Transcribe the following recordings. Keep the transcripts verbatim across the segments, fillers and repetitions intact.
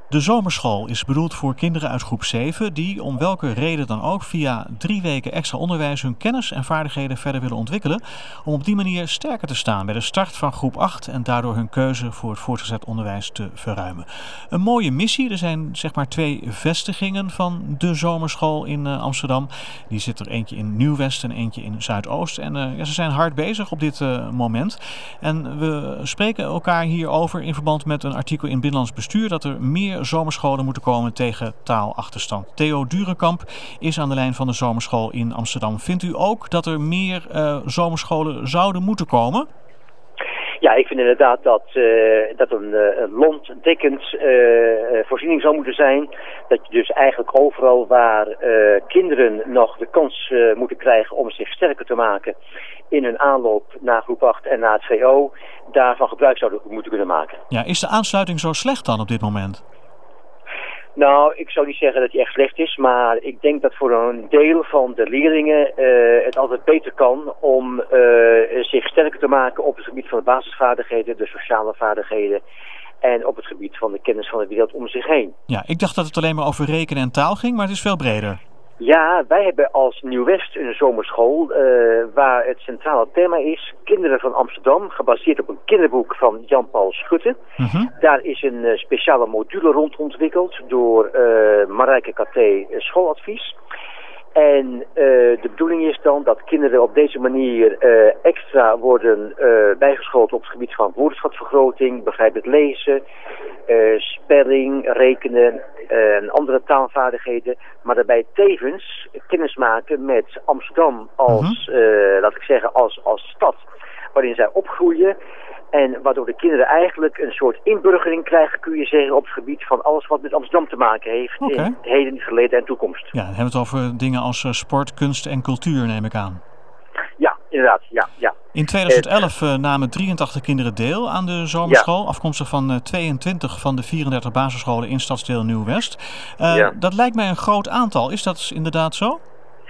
De zomerschool is bedoeld voor kinderen uit groep zeven die, om welke reden dan ook, via drie weken extra onderwijs hun kennis en vaardigheden verder willen ontwikkelen, om op die manier sterker te staan bij de start van groep acht en daardoor hun keuze voor het voortgezet onderwijs te verruimen. Een mooie missie. Er zijn zeg maar twee vestigingen van de zomerschool in uh, Amsterdam. Die zit er eentje in Nieuw-West en eentje in Zuidoost. En uh, ja, ze zijn hard bezig op dit uh, moment. En we spreken elkaar hierover in verband met een artikel in Binnenlands Bestuur dat er meer zomerscholen moeten komen tegen taalachterstand. Theo Durenkamp is aan de lijn van de zomerschool in Amsterdam. Vindt u ook dat er meer uh, zomerscholen zouden moeten komen? Ja, ik vind inderdaad dat, uh, dat een uh, landdekkend uh, voorziening zou moeten zijn. Dat je dus eigenlijk overal waar uh, kinderen nog de kans uh, moeten krijgen om zich sterker te maken in hun aanloop naar groep acht en naar het V O, daarvan gebruik zouden moeten kunnen maken. Ja, is de aansluiting zo slecht dan op dit moment? Nou, ik zou niet zeggen dat die echt slecht is, maar ik denk dat voor een deel van de leerlingen uh, het altijd beter kan om uh, zich sterker te maken op het gebied van de basisvaardigheden, de sociale vaardigheden en op het gebied van de kennis van de wereld om zich heen. Ja, ik dacht dat het alleen maar over rekenen en taal ging, maar het is veel breder. Ja, wij hebben als Nieuw-West een zomerschool uh, waar het centrale thema is kinderen van Amsterdam, gebaseerd op een kinderboek van Jan-Paul Schutte. Mm-hmm. Daar is een uh, speciale module rond ontwikkeld door uh, Marijke Katé Schooladvies. En uh, de bedoeling is dan dat kinderen op deze manier uh, extra worden uh, bijgeschoold op het gebied van woordenschatvergroting, begrijpend lezen, uh, spelling, rekenen uh, en andere taalvaardigheden. Maar daarbij tevens kennis maken met Amsterdam als, mm-hmm. uh, laat ik zeggen, als, als stad waarin zij opgroeien. En waardoor de kinderen eigenlijk een soort inburgering krijgen, kun je zeggen, op het gebied van alles wat met Amsterdam te maken heeft. Okay. In het heden, verleden en toekomst. Ja, dan hebben we het over dingen als uh, sport, kunst en cultuur, neem ik aan. Ja, inderdaad. Ja, ja. In tweeduizend elf uh, namen drieëntachtig kinderen deel aan de zomerschool, ja. afkomstig van uh, tweeëntwintig van de vierendertig basisscholen in stadsdeel Nieuw-West. Uh, ja. Dat lijkt mij een groot aantal. Is dat inderdaad zo?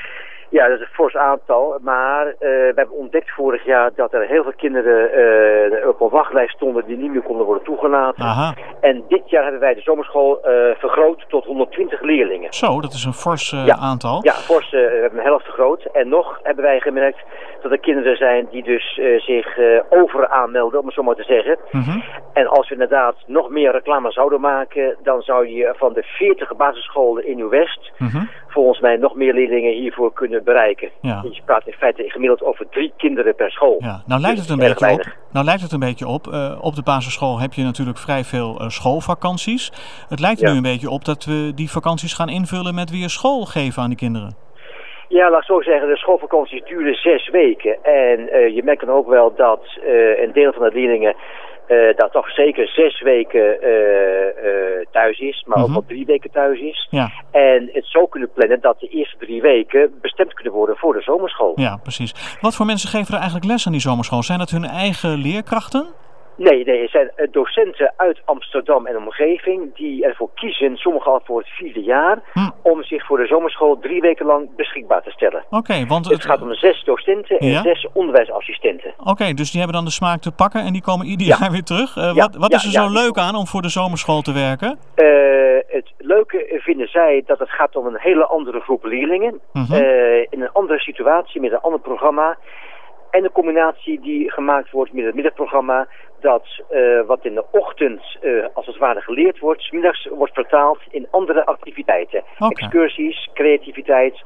Ja, dat is een fors aantal, maar uh, we hebben ontdekt vorig jaar dat er heel veel kinderen uh, op een wachtlijst stonden die niet meer konden worden toegelaten. Aha. En dit jaar hebben wij de zomerschool uh, vergroot tot honderdtwintig leerlingen. Zo, dat is een fors uh, ja. aantal. Ja, fors, uh, we hebben een helft vergroot. En nog hebben wij gemerkt dat er kinderen zijn die dus uh, zich uh, over aanmelden, om het zo maar te zeggen. Mm-hmm. En als we inderdaad nog meer reclame zouden maken, dan zou je van de veertig basisscholen in Nieuw-West mm-hmm. volgens mij nog meer leerlingen hiervoor kunnen bereiken. Ja. Je praat in feite gemiddeld over drie kinderen per school. Ja. Nou lijkt het een dus beetje op. Nou lijkt het een beetje op. Uh, op de basisschool heb je natuurlijk vrij veel uh, schoolvakanties. Het lijkt er ja. nu een beetje op dat we die vakanties gaan invullen met weer school geven aan de kinderen. Ja, laat ik zo zeggen, de schoolvakanties duren zes weken. En uh, je merkt dan ook wel dat uh, een deel van de leerlingen Uh, dat toch zeker zes weken uh, uh, thuis is, maar mm-hmm. ook wel drie weken thuis is. Ja. En het zo kunnen plannen dat de eerste drie weken bestemd kunnen worden voor de zomerschool. Ja, precies. Wat voor mensen geven er eigenlijk les aan die zomerschool? Zijn dat hun eigen leerkrachten? Nee, nee, het zijn docenten uit Amsterdam en omgeving die ervoor kiezen, sommigen al voor het vierde jaar, hm. om zich voor de zomerschool drie weken lang beschikbaar te stellen. Oké, okay, want het, het gaat om zes docenten en ja? zes onderwijsassistenten. Oké, okay, dus die hebben dan de smaak te pakken en die komen ieder ja. jaar weer terug. Uh, ja, wat wat ja, is er ja, zo ja, leuk aan om voor de zomerschool te werken? Uh, het leuke vinden zij dat het gaat om een hele andere groep leerlingen, mm-hmm. uh, in een andere situatie met een ander programma. En de combinatie die gemaakt wordt met het middagprogramma, dat uh, wat in de ochtend uh, als het ware geleerd wordt, 's middags wordt vertaald in andere activiteiten. Okay. Excursies, creativiteit,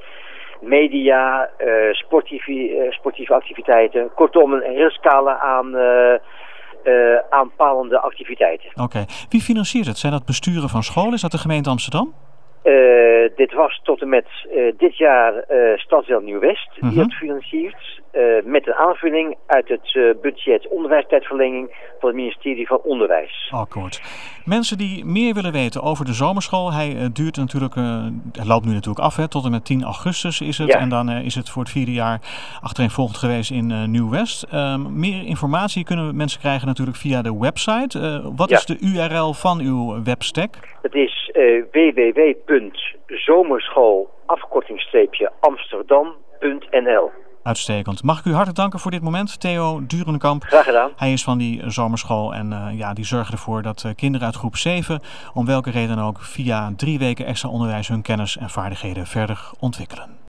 media, uh, sportieve, uh, sportieve activiteiten. Kortom, een hele scala aan uh, uh, aanpalende activiteiten. Oké. Okay. Wie financiert het? Zijn dat besturen van scholen? Is dat de gemeente Amsterdam? Uh, dit was tot en met uh, dit jaar uh, Stadsdeel Nieuw-West die mm-hmm. het financiert. Uh, met een aanvulling uit het uh, budget onderwijstijdverlenging van het ministerie van Onderwijs. Akkoord. Mensen die meer willen weten over de zomerschool, hij uh, duurt natuurlijk, uh, hij loopt nu natuurlijk af, hè, tot en met tien augustus is het. Ja. En dan uh, is het voor het vierde jaar achtereenvolgend geweest in uh, Nieuw-West. Uh, meer informatie kunnen mensen krijgen natuurlijk via de website. Uh, wat ja. is de U R L van uw webstack? Het is uh, w w w punt zomerschool afkortingstreepje amsterdam punt n l. Uitstekend. Mag ik u hartelijk danken voor dit moment, Theo Durenkamp. Graag gedaan. Hij is van die zomerschool en uh, ja, die zorgt ervoor dat uh, kinderen uit groep zeven, om welke reden ook, via drie weken extra onderwijs hun kennis en vaardigheden verder ontwikkelen.